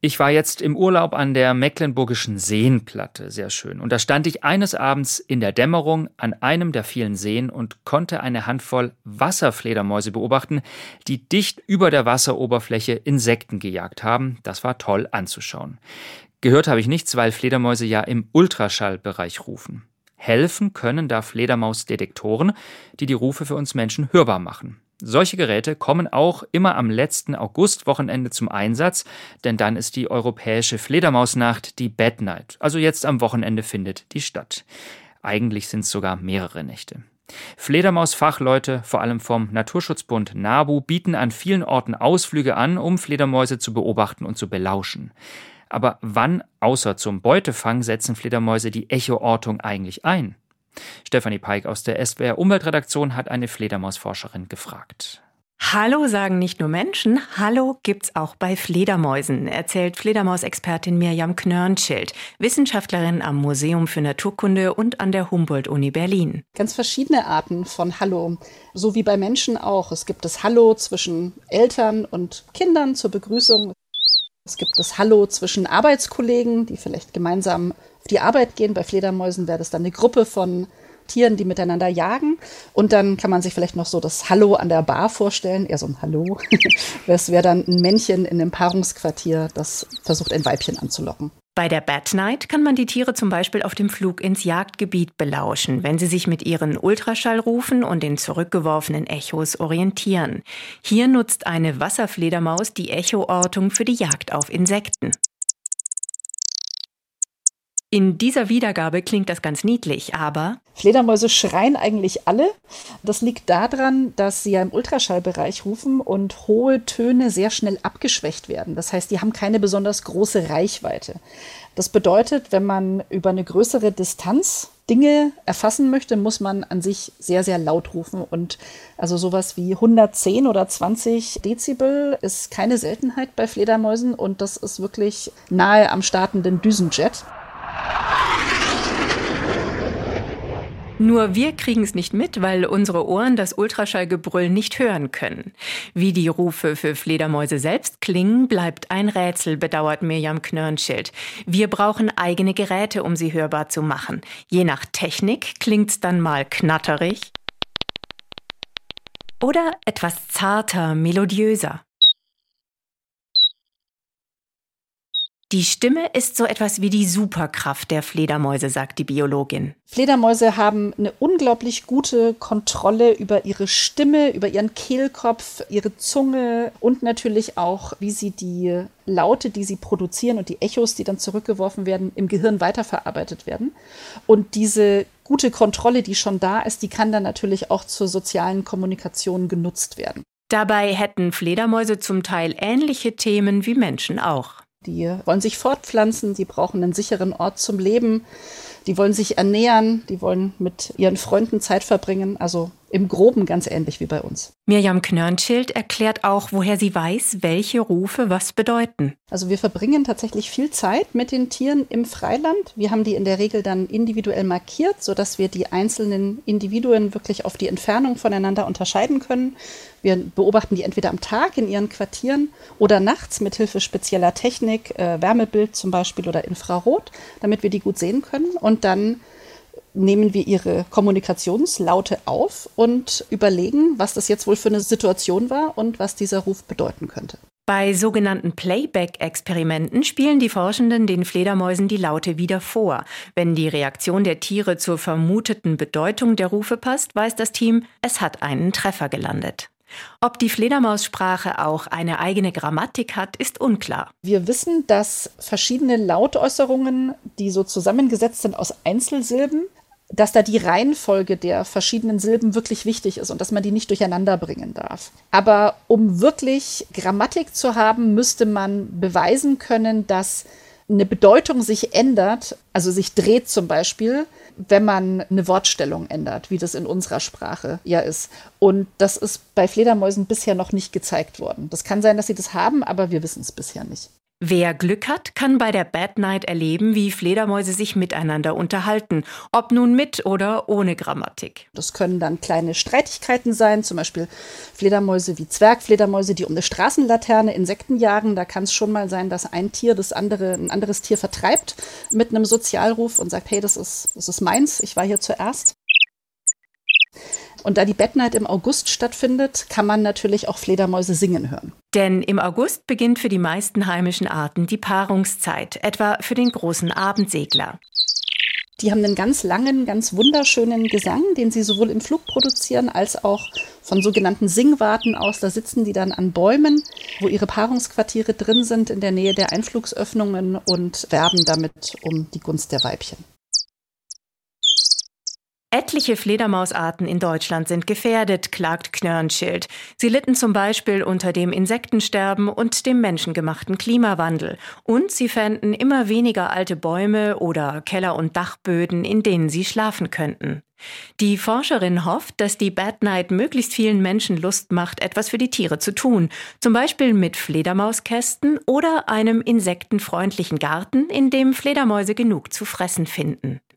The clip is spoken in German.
Ich war jetzt im Urlaub an der Mecklenburgischen Seenplatte, sehr schön. Und da stand ich eines Abends in der Dämmerung an einem der vielen Seen und konnte eine Handvoll Wasserfledermäuse beobachten, die dicht über der Wasseroberfläche Insekten gejagt haben. Das war toll anzuschauen. Gehört habe ich nichts, weil Fledermäuse ja im Ultraschallbereich rufen. Helfen können da Fledermausdetektoren, die die Rufe für uns Menschen hörbar machen. Solche Geräte kommen auch immer am letzten Augustwochenende zum Einsatz, denn dann ist die europäische Fledermausnacht, die Bat Night. Also jetzt am Wochenende findet die statt. Eigentlich sind es sogar mehrere Nächte. Fledermausfachleute, vor allem vom Naturschutzbund NABU, bieten an vielen Orten Ausflüge an, um Fledermäuse zu beobachten und zu belauschen. Aber wann, außer zum Beutefang, setzen Fledermäuse die Echoortung eigentlich ein? Stefanie Peik aus der SWR Umweltredaktion hat eine Fledermausforscherin gefragt. Hallo sagen nicht nur Menschen, Hallo gibt's auch bei Fledermäusen, erzählt Fledermausexpertin Mirjam Knörnschild, Wissenschaftlerin am Museum für Naturkunde und an der Humboldt-Uni Berlin. Ganz verschiedene Arten von Hallo, so wie bei Menschen auch. Es gibt das Hallo zwischen Eltern und Kindern zur Begrüßung. Es gibt das Hallo zwischen Arbeitskollegen, die vielleicht gemeinsam auf die Arbeit gehen. Bei Fledermäusen wäre das dann eine Gruppe von Tieren, die miteinander jagen. Und dann kann man sich vielleicht noch so das Hallo an der Bar vorstellen, eher so ein Hallo. Das wäre dann ein Männchen in einem Paarungsquartier, das versucht, ein Weibchen anzulocken. Bei der Bat Night kann man die Tiere zum Beispiel auf dem Flug ins Jagdgebiet belauschen, wenn sie sich mit ihren Ultraschallrufen und den zurückgeworfenen Echos orientieren. Hier nutzt eine Wasserfledermaus die Echoortung für die Jagd auf Insekten. In dieser Wiedergabe klingt das ganz niedlich, aber Fledermäuse schreien eigentlich alle. Das liegt daran, dass sie ja im Ultraschallbereich rufen und hohe Töne sehr schnell abgeschwächt werden. Das heißt, die haben keine besonders große Reichweite. Das bedeutet, wenn man über eine größere Distanz Dinge erfassen möchte, muss man an sich sehr, sehr laut rufen. Und also sowas wie 110 oder 20 Dezibel ist keine Seltenheit bei Fledermäusen und das ist wirklich nahe am startenden Düsenjet. Nur wir kriegen es nicht mit, weil unsere Ohren das Ultraschallgebrüll nicht hören können. Wie die Rufe für Fledermäuse selbst klingen, bleibt ein Rätsel, bedauert Mirjam Knörnschild. Wir brauchen eigene Geräte, um sie hörbar zu machen. Je nach Technik klingt's dann mal knatterig oder etwas zarter, melodiöser. Die Stimme ist so etwas wie die Superkraft der Fledermäuse, sagt die Biologin. Fledermäuse haben eine unglaublich gute Kontrolle über ihre Stimme, über ihren Kehlkopf, ihre Zunge und natürlich auch, wie sie die Laute, die sie produzieren und die Echos, die dann zurückgeworfen werden, im Gehirn weiterverarbeitet werden. Und diese gute Kontrolle, die schon da ist, die kann dann natürlich auch zur sozialen Kommunikation genutzt werden. Dabei hätten Fledermäuse zum Teil ähnliche Themen wie Menschen auch. Die wollen sich fortpflanzen, die brauchen einen sicheren Ort zum Leben, die wollen sich ernähren, die wollen mit ihren Freunden Zeit verbringen, also im Groben ganz ähnlich wie bei uns. Mirjam Knörnschild erklärt auch, woher sie weiß, welche Rufe was bedeuten. Also wir verbringen tatsächlich viel Zeit mit den Tieren im Freiland. Wir haben die in der Regel dann individuell markiert, sodass wir die einzelnen Individuen wirklich auf die Entfernung voneinander unterscheiden können. Wir beobachten die entweder am Tag in ihren Quartieren oder nachts mit Hilfe spezieller Technik, Wärmebild zum Beispiel oder Infrarot, damit wir die gut sehen können. Und dann nehmen wir ihre Kommunikationslaute auf und überlegen, was das jetzt wohl für eine Situation war und was dieser Ruf bedeuten könnte. Bei sogenannten Playback-Experimenten spielen die Forschenden den Fledermäusen die Laute wieder vor. Wenn die Reaktion der Tiere zur vermuteten Bedeutung der Rufe passt, weiß das Team, es hat einen Treffer gelandet. Ob die Fledermaussprache auch eine eigene Grammatik hat, ist unklar. Wir wissen, dass verschiedene Lautäußerungen, die so zusammengesetzt sind aus Einzelsilben, dass da die Reihenfolge der verschiedenen Silben wirklich wichtig ist und dass man die nicht durcheinander bringen darf. Aber um wirklich Grammatik zu haben, müsste man beweisen können, dass eine Bedeutung sich ändert, also sich dreht zum Beispiel, wenn man eine Wortstellung ändert, wie das in unserer Sprache ja ist. Und das ist bei Fledermäusen bisher noch nicht gezeigt worden. Das kann sein, dass sie das haben, aber wir wissen es bisher nicht. Wer Glück hat, kann bei der Bad Night erleben, wie Fledermäuse sich miteinander unterhalten, ob nun mit oder ohne Grammatik. Das können dann kleine Streitigkeiten sein, zum Beispiel Fledermäuse wie Zwergfledermäuse, die um eine Straßenlaterne Insekten jagen. Da kann es schon mal sein, dass ein Tier ein anderes Tier vertreibt mit einem Sozialruf und sagt, hey, das ist meins, ich war hier zuerst. Und da die Bad Night im August stattfindet, kann man natürlich auch Fledermäuse singen hören. Denn im August beginnt für die meisten heimischen Arten die Paarungszeit, etwa für den großen Abendsegler. Die haben einen ganz langen, ganz wunderschönen Gesang, den sie sowohl im Flug produzieren als auch von sogenannten Singwarten aus. Da sitzen die dann an Bäumen, wo ihre Paarungsquartiere drin sind, in der Nähe der Einflugsöffnungen und werben damit um die Gunst der Weibchen. Etliche Fledermausarten in Deutschland sind gefährdet, klagt Knörnschild. Sie litten zum Beispiel unter dem Insektensterben und dem menschengemachten Klimawandel. Und sie fänden immer weniger alte Bäume oder Keller- und Dachböden, in denen sie schlafen könnten. Die Forscherin hofft, dass die Bad Night möglichst vielen Menschen Lust macht, etwas für die Tiere zu tun. Zum Beispiel mit Fledermauskästen oder einem insektenfreundlichen Garten, in dem Fledermäuse genug zu fressen finden.